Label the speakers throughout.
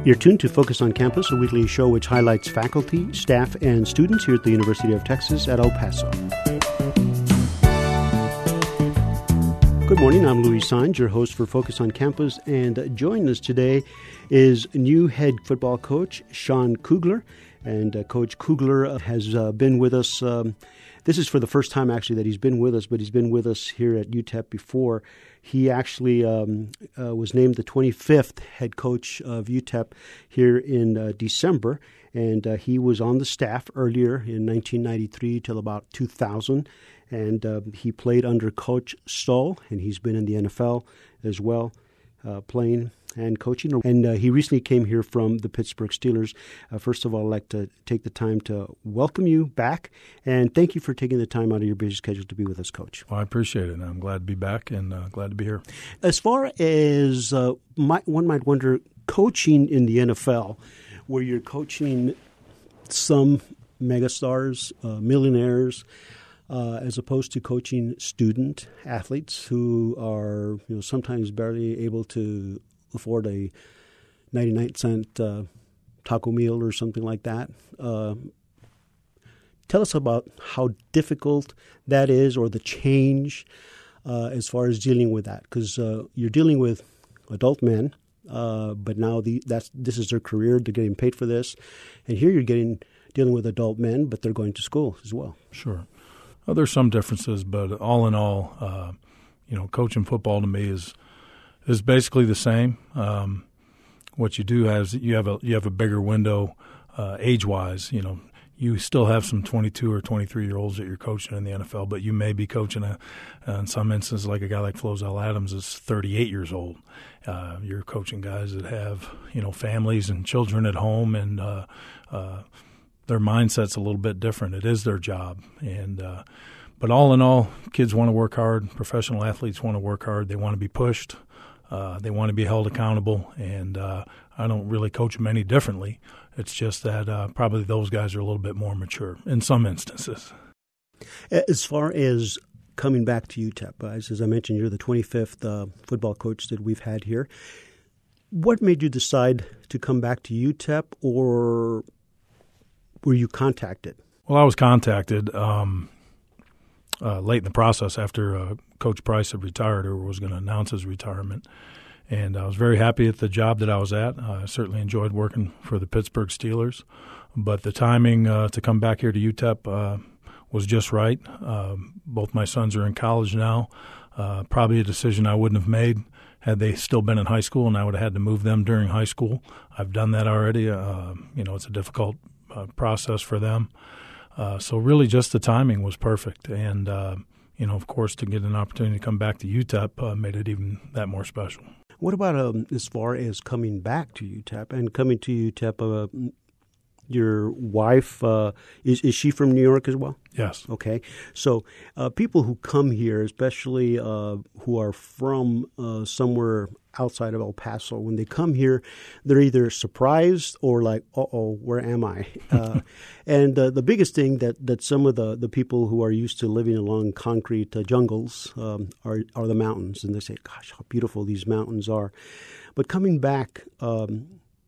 Speaker 1: You're tuned to Focus on Campus, a weekly show which highlights faculty, staff, and students here at the University of Texas at El Paso. Good morning, I'm Louis Saenz, your host for Focus on Campus, and joining us today is new head football coach Sean Kugler. And Coach Kugler has been with us. This is for the first time, actually, that he's been with us, but he's been with us here at UTEP before. He actually was named the 25th head coach of UTEP here in December, and he was on the staff earlier in 1993 till about 2000, and he played under Coach Stoll, and he's been in the NFL as well, playing and coaching. And he recently came here from the Pittsburgh Steelers. First of all, I'd like to take the time to welcome you back, and thank you for taking the time out of your busy schedule to be with us, Coach.
Speaker 2: Well, I appreciate it. I'm glad to be back and glad to be here.
Speaker 1: As far as one might wonder, coaching in the NFL, where you're coaching some megastars, millionaires, as opposed to coaching student athletes who are sometimes barely able to afford a 99-cent taco meal or something like that. Tell us about how difficult that is, or the change as far as dealing with that, because you're dealing with adult men, but now this is their career. They're getting paid for this, and here you're dealing with adult men, but they're going to school as well.
Speaker 2: Sure. Well, there's some differences, but all in all, coaching football to me is basically the same. What you do is you have a bigger window age-wise. You still have some 22 or 23-year-olds that you're coaching in the NFL, but you may be coaching in some instances like a guy like Flozell Adams is 38 years old. You're coaching guys that have families and children at home, and their mindset's a little bit different. It is their job, but all in all, kids want to work hard. Professional athletes want to work hard. They want to be pushed. They want to be held accountable, and I don't really coach them any differently. It's just that probably those guys are a little bit more mature in some instances.
Speaker 1: As far as coming back to UTEP, as I mentioned, you're the 25th football coach that we've had here. What made you decide to come back to UTEP, or were you contacted?
Speaker 2: Well, I was contacted late in the process after Coach Price had retired or was going to announce his retirement. And I was very happy at the job that I was at. I certainly enjoyed working for the Pittsburgh Steelers. But the timing to come back here to UTEP was just right. Both my sons are in college now. Probably a decision I wouldn't have made had they still been in high school, and I would have had to move them during high school. I've done that already. It's a difficult process for them. So really just the timing was perfect. And, of course, to get an opportunity to come back to UTEP made it even that more special.
Speaker 1: What about as far as coming back to UTEP and coming to UTEP? Your wife, is she from New York as well?
Speaker 2: Yes.
Speaker 1: Okay. So people who come here, especially who are from somewhere outside of El Paso, when they come here, they're either surprised or like, uh-oh, where am I? And the biggest thing that some of the people who are used to living along concrete jungles are the mountains. And they say, gosh, how beautiful these mountains are. But coming back to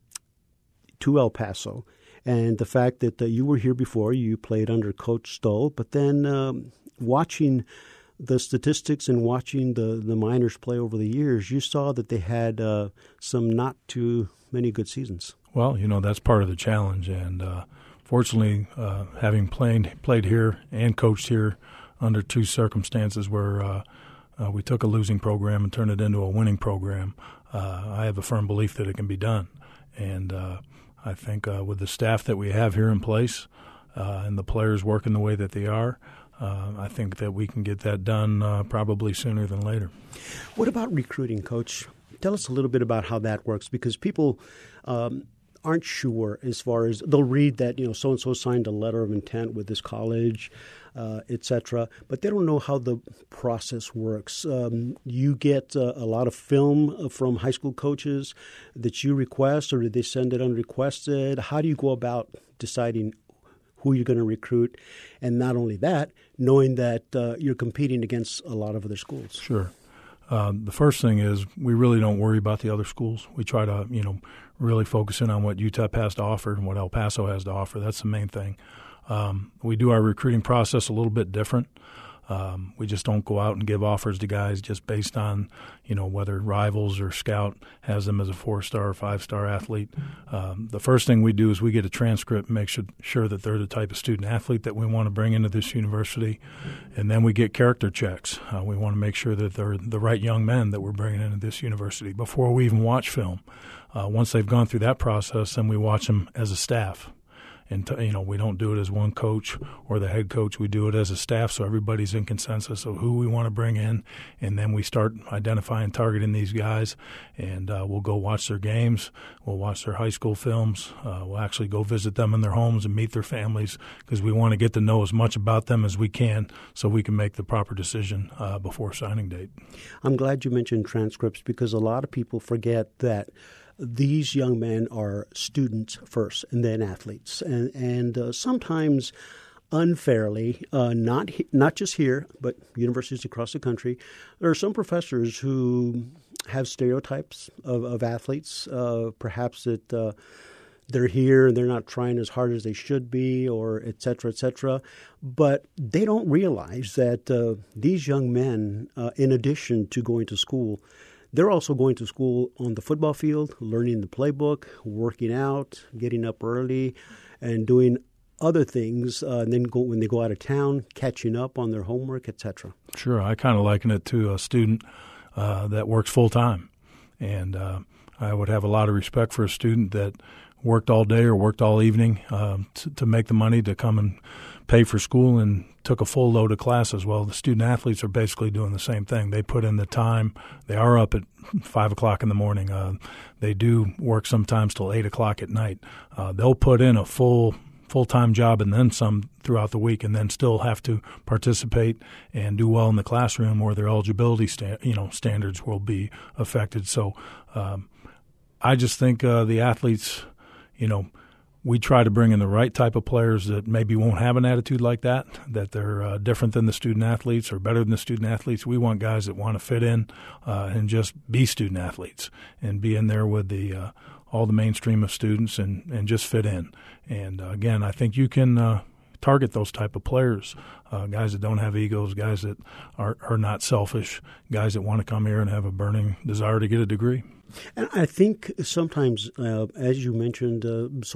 Speaker 1: El Paso, and the fact that you were here before, you played under Coach Stoll, but then watching the statistics and watching the minors play over the years, you saw that they had some not too many good seasons.
Speaker 2: Well, that's part of the challenge. And fortunately, having played here and coached here under two circumstances where we took a losing program and turned it into a winning program, I have a firm belief that it can be done. And I think with the staff that we have here in place and the players working the way that they are, I think that we can get that done probably sooner than later.
Speaker 1: What about recruiting, Coach? Tell us a little bit about how that works, because people aren't sure as far as they'll read that, so-and-so signed a letter of intent with this college, et cetera, but they don't know how the process works. You get a lot of film from high school coaches that you request, or do they send it unrequested? How do you go about deciding who you're going to recruit? And not only that, knowing that you're competing against a lot of other schools.
Speaker 2: Sure. The first thing is we really don't worry about the other schools. We try to, really focus in on what UTEP has to offer and what El Paso has to offer. That's the main thing. We do our recruiting process a little bit different. We just don't go out and give offers to guys just based on, whether Rivals or Scout has them as a 4-star or 5-star athlete. The first thing we do is we get a transcript and make sure that they're the type of student athlete that we want to bring into this university. And then we get character checks. We want to make sure that they're the right young men that we're bringing into this university before we even watch film. Once they've gone through that process, then we watch them as a staff. And, we don't do it as one coach or the head coach. We do it as a staff, so everybody's in consensus of who we want to bring in. And then we start identifying, targeting these guys, and we'll go watch their games. We'll watch their high school films. We'll actually go visit them in their homes and meet their families because we want to get to know as much about them as we can so we can make the proper decision before signing date.
Speaker 1: I'm glad you mentioned transcripts because a lot of people forget that these young men are students first and then athletes. And sometimes unfairly, not just here, but universities across the country, there are some professors who have stereotypes of athletes. Perhaps that they're here and they're not trying as hard as they should be, or et cetera, et cetera. But they don't realize that these young men, in addition to going to school, they're also going to school on the football field, learning the playbook, working out, getting up early, and doing other things. And then when they go out of town, catching up on their homework, etc.
Speaker 2: Sure. I kind of liken it to a student that works full-time. And I would have a lot of respect for a student that worked all day or worked all evening to make the money to come and pay for school and took a full load of classes. Well, the student athletes are basically doing the same thing. They put in the time. They are up at 5 o'clock in the morning. They do work sometimes till 8 o'clock at night. They'll put in a full-time job and then some throughout the week, and then still have to participate and do well in the classroom, or their eligibility standards will be affected. So I just think the athletes, we try to bring in the right type of players that maybe won't have an attitude like that they're different than the student athletes or better than the student athletes. We want guys that want to fit in and just be student athletes and be in there with all the mainstream of students and just fit in. And, again, I think you can target those type of players, guys that don't have egos, guys that are not selfish, guys that want to come here and have a burning desire to get a degree.
Speaker 1: And I think sometimes, as you mentioned,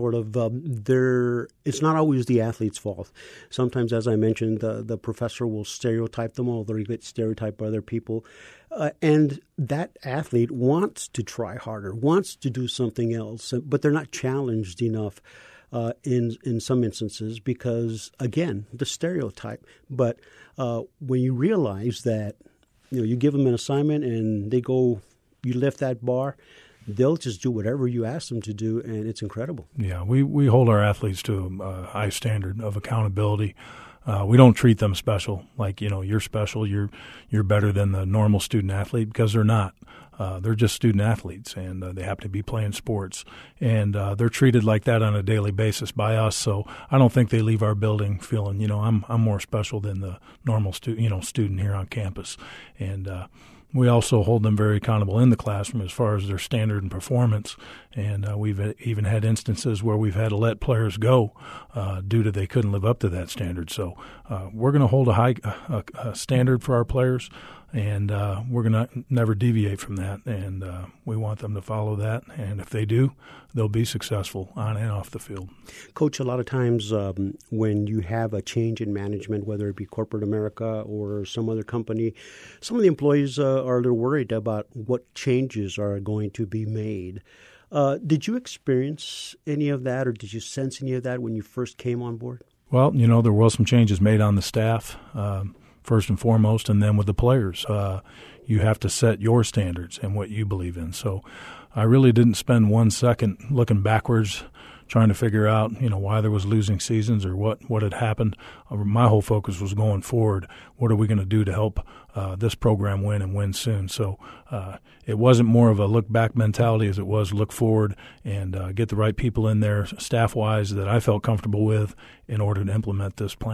Speaker 1: it's not always the athlete's fault. Sometimes, as I mentioned, the professor will stereotype them, or they get stereotyped by other people. And that athlete wants to try harder, wants to do something else, but they're not challenged enough in some instances because, again, the stereotype. But when you realize that, you give them an assignment and they go, you lift that bar, they'll just do whatever you ask them to do, and it's incredible.
Speaker 2: Yeah, we hold our athletes to a high standard of accountability. We don't treat them special, like, you're special, you're better than the normal student athlete, because they're not. They're just student athletes, and they happen to be playing sports, and they're treated like that on a daily basis by us. So I don't think they leave our building feeling, I'm more special than the normal student here on campus. And we also hold them very accountable in the classroom as far as their standard and performance. And we've even had instances where we've had to let players go due to they couldn't live up to that standard. So we're going to hold a high standard for our players, and we're going to never deviate from that. And we want them to follow that. And if they do, they'll be successful on and off the field.
Speaker 1: Coach, a lot of times when you have a change in management, whether it be corporate America or some other company, some of the employees are a little worried about what changes are going to be made. Did you experience any of that, or did you sense any of that when you first came on board?
Speaker 2: Well, there were some changes made on the staff, first and foremost, and then with the players. You have to set your standards and what you believe in. So I really didn't spend 1 second looking backwards, trying to figure out, why there was losing seasons or what had happened. My whole focus was going forward. What are we going to do to help this program win and win soon? So it wasn't more of a look-back mentality as it was look forward and get the right people in there staff-wise that I felt comfortable with in order to implement this plan.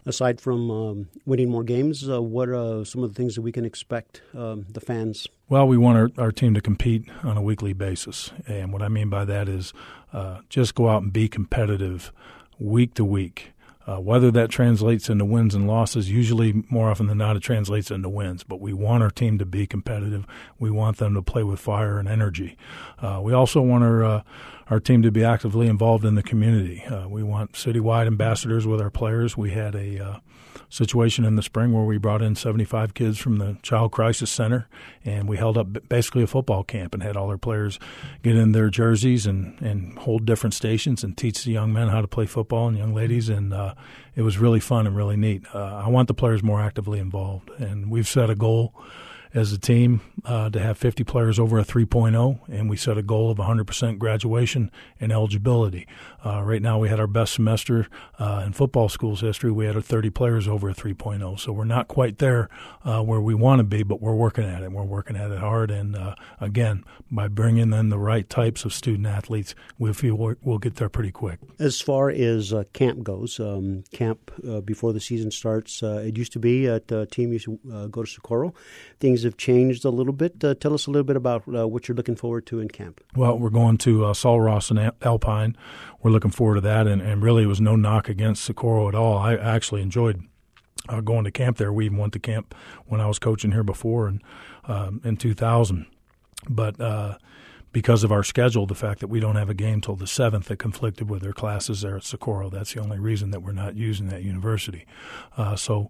Speaker 1: aside from winning more games, what are some of the things that we can expect the fans?
Speaker 2: Well, we want our team to compete on a weekly basis. And what I mean by that is just go out and be competitive week to week. Whether that translates into wins and losses, usually more often than not it translates into wins. But we want our team to be competitive. We want them to play with fire and energy. We also want our team to be actively involved in the community. We want citywide ambassadors with our players. We had a situation in the spring where we brought in 75 kids from the Child Crisis Center, and we held up basically a football camp and had all our players get in their jerseys and hold different stations and teach the young men how to play football and young ladies, and it was really fun and really neat. I want the players more actively involved, and we've set a goal as a team to have 50 players over a 3.0, and we set a goal of 100% graduation and eligibility. Right now we had our best semester in football school's history. We had 30 players over a 3.0, so we're not quite there where we want to be, but we're working at it. We're working at it hard, and again, by bringing in the right types of student-athletes, we feel we'll get there pretty quick.
Speaker 1: As far as camp goes, camp before the season starts, it used to be at team used to go to Socorro. Things have changed a little bit. Tell us a little bit about what you're looking forward to in camp.
Speaker 2: Well, we're going to Sul Ross and Alpine. We're looking forward to that, and really it was no knock against Socorro at all. I actually enjoyed going to camp there. We even went to camp when I was coaching here before in 2000. But because of our schedule, the fact that we don't have a game till the 7th that conflicted with their classes there at Socorro, that's the only reason that we're not using that university. So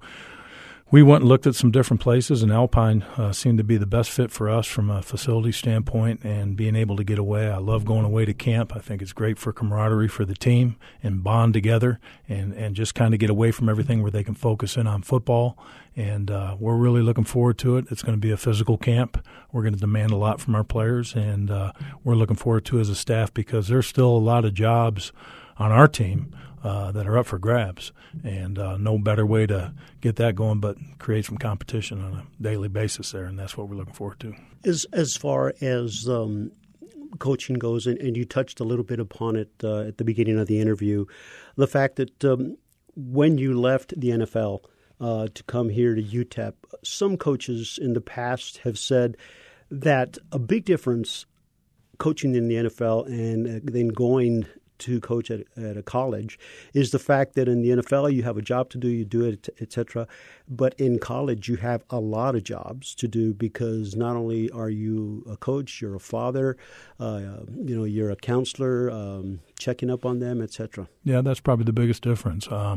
Speaker 2: we went and looked at some different places, and Alpine seemed to be the best fit for us from a facility standpoint and being able to get away. I love going away to camp. I think it's great for camaraderie for the team and bond together and just kind of get away from everything where they can focus in on football. And we're really looking forward to it. It's going to be a physical camp. We're going to demand a lot from our players, and we're looking forward to it as a staff because there's still a lot of jobs on our team that are up for grabs, and no better way to get that going but create some competition on a daily basis there, and that's what we're looking forward to.
Speaker 1: As far as coaching goes, and you touched a little bit upon it at the beginning of the interview, the fact that when you left the NFL to come here to UTEP, some coaches in the past have said that a big difference coaching in the NFL and then going to coach at a college is the fact that in the NFL you have a job to do, you do it, etc. But in college you have a lot of jobs to do because not only are you a coach, you're a father, you're a counselor, checking up on them, etc.
Speaker 2: Yeah, that's probably the biggest difference. I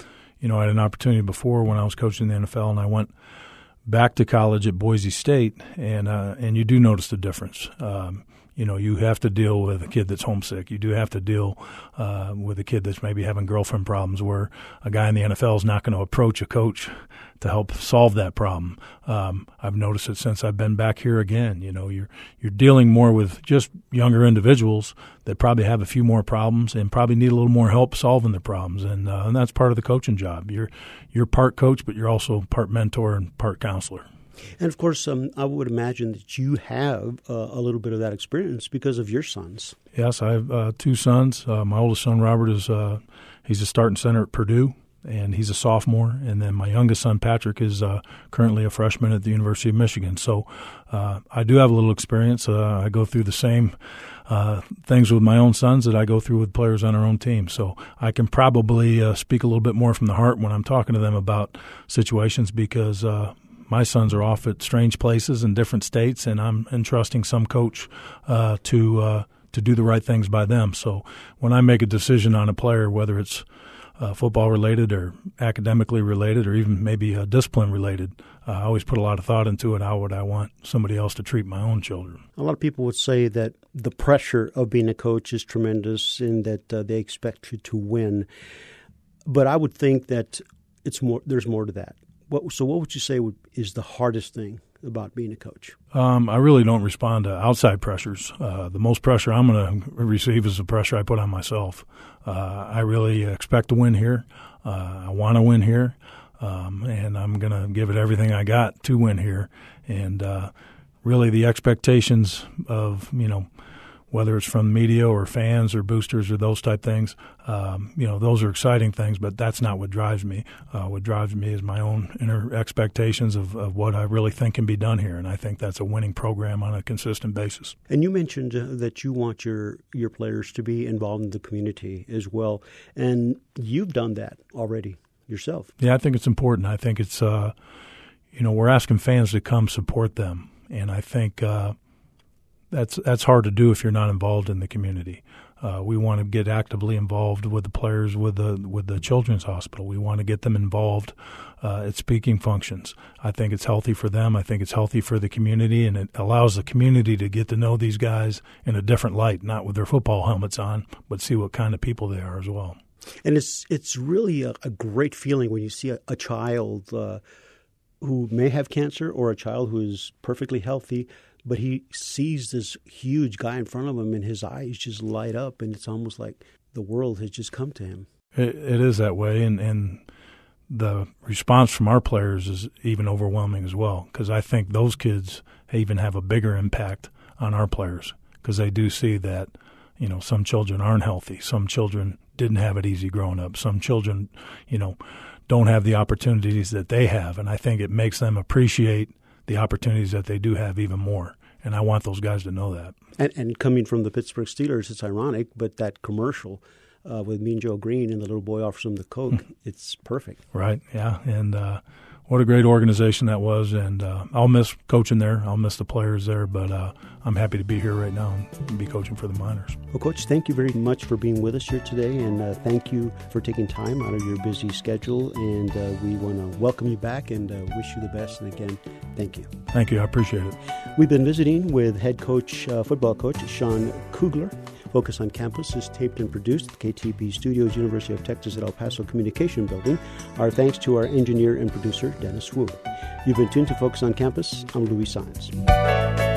Speaker 2: had an opportunity before when I was coaching the NFL, and I went back to college at Boise State, and you do notice the difference. You have to deal with a kid that's homesick. You do have to deal with a kid that's maybe having girlfriend problems where a guy in the NFL is not going to approach a coach to help solve that problem. I've noticed it since I've been back here again. You're dealing more with just younger individuals that probably have a few more problems and probably need a little more help solving the problems, and that's part of the coaching job. You're part coach, but you're also part mentor and part counselor.
Speaker 1: And, of course, I would imagine that you have a little bit of that experience because of your sons.
Speaker 2: Yes, I have two sons. My oldest son, Robert, he's a starting center at Purdue, and he's a sophomore. And then my youngest son, Patrick, is currently a freshman at the University of Michigan. So I do have a little experience. I go through the same things with my own sons that I go through with players on our own team. So I can probably speak a little bit more from the heart when I'm talking to them about situations because my sons are off at strange places in different states, and I'm entrusting some coach to do the right things by them. So when I make a decision on a player, whether it's football related or academically related or even maybe discipline related, I always put a lot of thought into it. How would I want somebody else to treat my own children? A
Speaker 1: lot of people would say that the pressure of being a coach is tremendous in that they expect you to win. But I would think that there's more to that. So what would you say is the hardest thing about being a coach?
Speaker 2: I really don't respond to outside pressures. The most pressure I'm going to receive is the pressure I put on myself. I really expect to win here. I want to win here, and I'm going to give it everything I got to win here. And really the expectations of, whether it's from media or fans or boosters or those type things. Those are exciting things, but that's not what drives me. What drives me is my own inner expectations of what I really think can be done here, and I think that's a winning program on a consistent basis.
Speaker 1: And you mentioned that you want your players to be involved in the community as well, and you've done that already yourself.
Speaker 2: Yeah, I think it's important. I think it's, we're asking fans to come support them, and I think that's hard to do if you're not involved in the community. We want to get actively involved with the players with the Children's Hospital. We want to get them involved at speaking functions. I think it's healthy for them. I think it's healthy for the community, and it allows the community to get to know these guys in a different light, not with their football helmets on, but see what kind of people they are as well.
Speaker 1: And it's really a great feeling when you see a child who may have cancer or a child who is perfectly healthy, but he sees this huge guy in front of him and his eyes just light up, and it's almost like the world has just come to him.
Speaker 2: It is that way, and the response from our players is even overwhelming as well, because I think those kids even have a bigger impact on our players, because they do see that, some children aren't healthy. Some children didn't have it easy growing up. Some children, don't have the opportunities that they have, and I think it makes them appreciate the opportunities that they do have even more. And I want those guys to know that.
Speaker 1: And coming from the Pittsburgh Steelers, it's ironic, but that commercial with Mean Joe Green and the little boy offers him the Coke, it's perfect.
Speaker 2: Right, yeah. And what a great organization that was. And I'll miss coaching there. I'll miss the players there. But I'm happy to be here right now and be coaching for the Miners.
Speaker 1: Well, Coach, thank you very much for being with us here today. And thank you for taking time out of your busy schedule. And we want to welcome you back and wish you the best. And again, thank you.
Speaker 2: Thank you. I appreciate it.
Speaker 1: We've been visiting with head coach, football coach, Sean Kugler. Focus on Campus is taped and produced at KTP Studios, University of Texas at El Paso Communication Building. Our thanks to our engineer and producer, Dennis Wu. You've been tuned to Focus on Campus. I'm Louis Saenz.